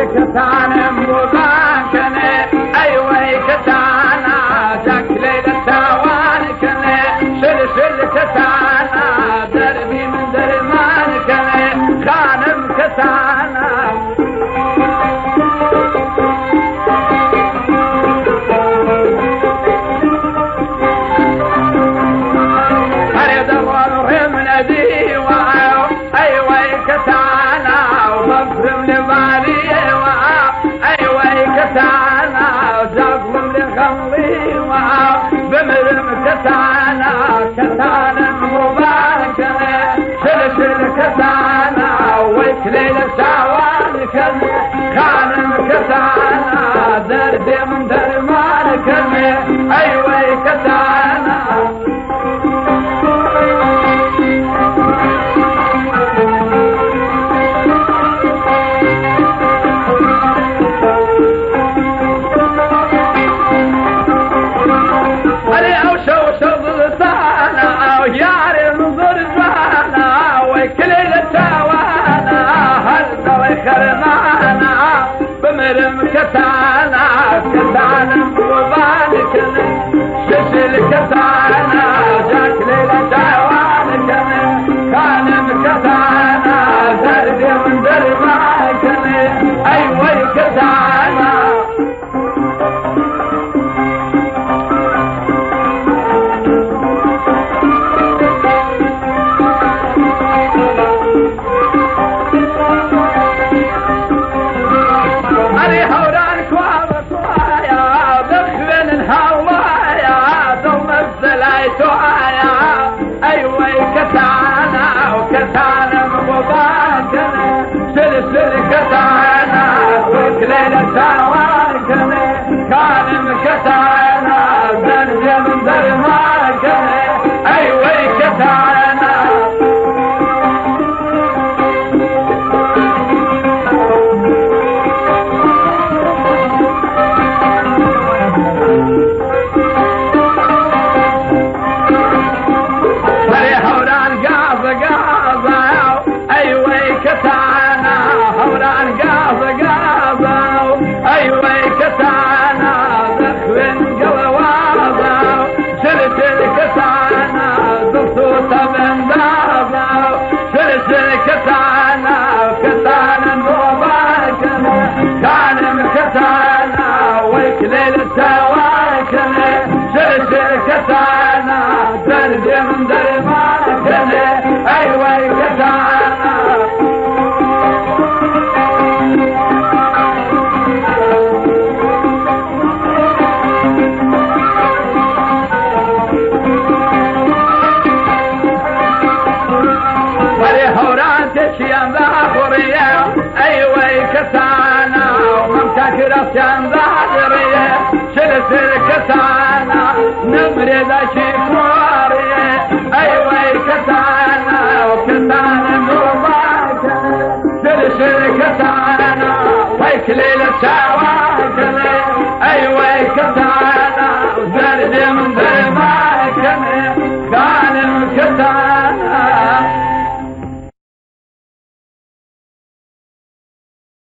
كتانا مباكنا أيوة كتانا جاك ليلة توانكنا سلسل كتانا دربي من درمانكنا خانم كتانا هريد الرم ندي وعاو أيوة كتانا وبفرم لبالي وعاو أيوة كتانا وزاقم لغمري وعاو بمرم كتانا كتانا مباركنا سلسل كتانا ويكليل سوالكنا خانم كتانا دردي من درمانكنا أيوة كتانا بمرم كتانا كتانا وبالكنا شجل كتانا جاك ليلة جوالكنا كانم كتانا دردي من درباكنا أيوة كتانا أيوة كتانا وكتانا مباكنا سلسل كتانا وكليلة سواكنا كانم كتانا درجة من درماكنا أيوة كتانا كتانا درجة من درمانكنا أيوة كتانا ولهوراتك يا ذاخرية أيوة كتانا وممتكرة يا ذاخرية سلسل كتانا نبرد شكوري أيوة كتانا وكتانا مباكنا سلسل كتانا ويكليل